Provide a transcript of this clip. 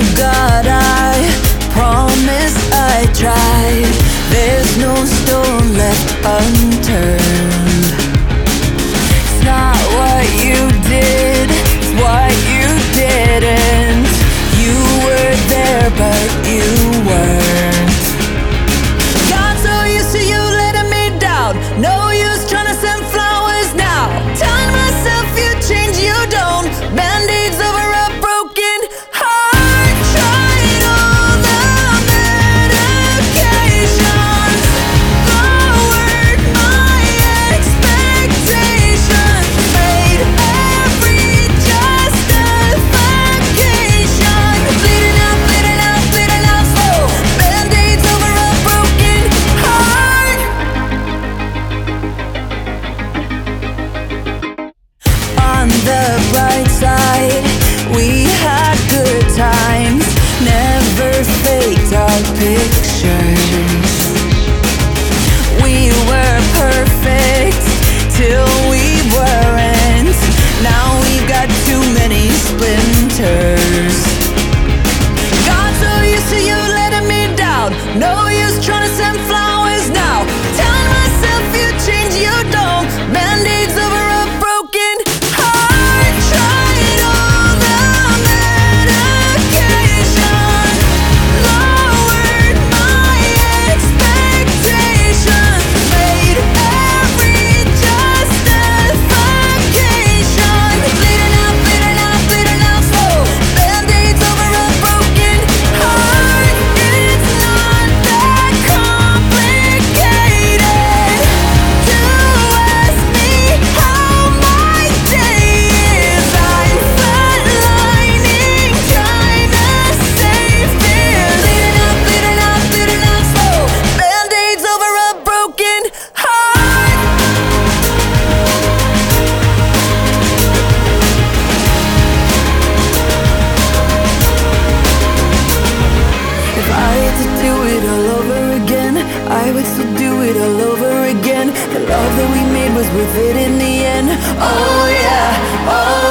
God, I promise I tried. There's no stone left unturned. It's not what you did, it's what you didn't. You were there, but you weren't. Got so used to you letting me down. No use trying to send flowers now. Telling myself you change, you don't. Band-aids over a broken heart. Tried all the medications, lowered my expectations, made every justification. Bleeding out, bleeding out, bleeding out slow. Band-aids over a broken heart. On the bright side, we had good times, never faked our pictures. We were perfect till we weren't. Now we've got too many splinters. Got so used to you letting me down. No use trying to send flowers now. Telling myself you change, you don't. Band-aids over a broken heart. Tried all the medication, lowered my expectations, made every justification. Bleeding out, bleeding out, bleeding out slow. Band-aids over a broken heart. It's not that complicated to ask me how my day is. I'm flatlining, trying to save fears. Bleeding out, bleeding out, bleeding out slow. Band-aids over a broken heart. If I had to do it all over again, I would still do it all over again. The love that we made was worth it in the end. Oh yeah, oh